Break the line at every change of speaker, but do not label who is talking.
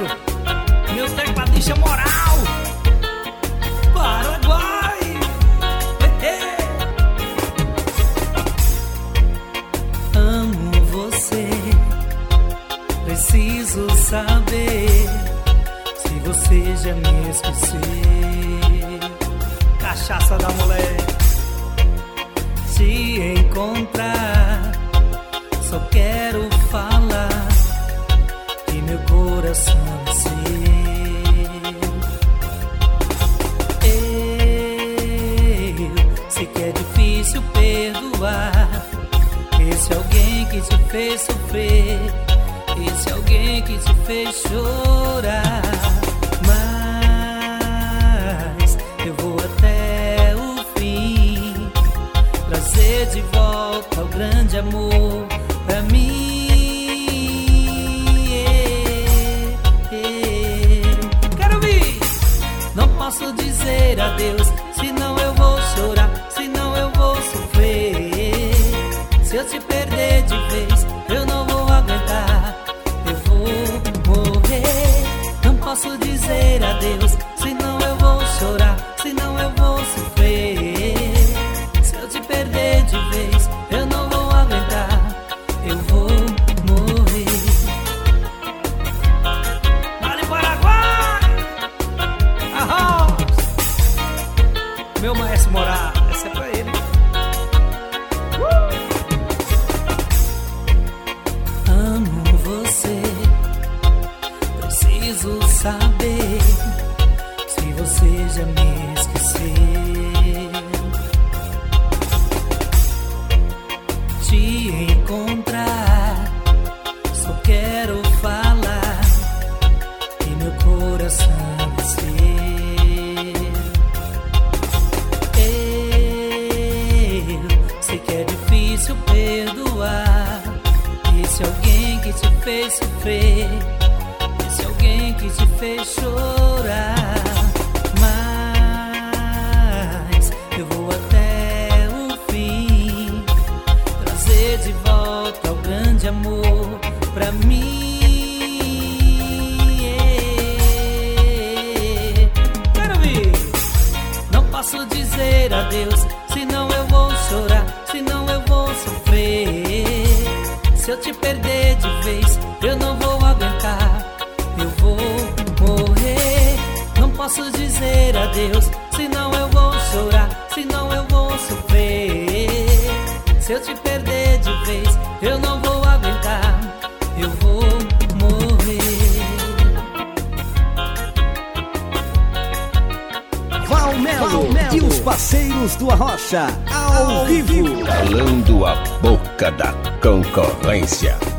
maestro, meu tecladista moral, Paraguai. Amo você, preciso saber se você já me esqueceu. Cachaça da mulher. Te encontrar, só quero falar que meu coração é seu. Eu sei que é difícil perdoar esse alguém que te fez sofrer, esse alguém que te fez chorar. Mas eu vou até o fim trazer de volta o grande amor pra mim. Quero ouvir! Não posso dizer adeus, senão eu vou chorar, senão eu vou sofrer. Se eu te perder de vez, eu não vou aguentar, eu vou morrer. Não posso dizer adeus, senão eu vou chorar, senão eu vou sofrer. Se eu te perder de vez, eu não vou aguentar, eu vou morrer. Vale Paraguai! Arroz! Meu maestro moral, essa é pra ele. Amo você, preciso saber se você já me esqueceu. Te encontrar, só quero falar que meu coração é seu. Eu sei que é difícil perdoar esse alguém que te fez sofrer, esse alguém que te fez chorar. Mas eu vou até o fim trazer de volta o grande amor pra mim. Quero ouvir! Não posso dizer adeus, senão eu vou chorar, senão eu vou sofrer. Se eu te perder de vez, eu não vou aguentar, eu vou morrer. Não posso dizer adeus, senão eu vou chorar, senão eu vou sofrer. Se eu te perder de vez, eu não vou aguentar, eu vou morrer.
Valmelo e os parceiros do Arrocha, ao vivo.
Calando a boca da concorrência.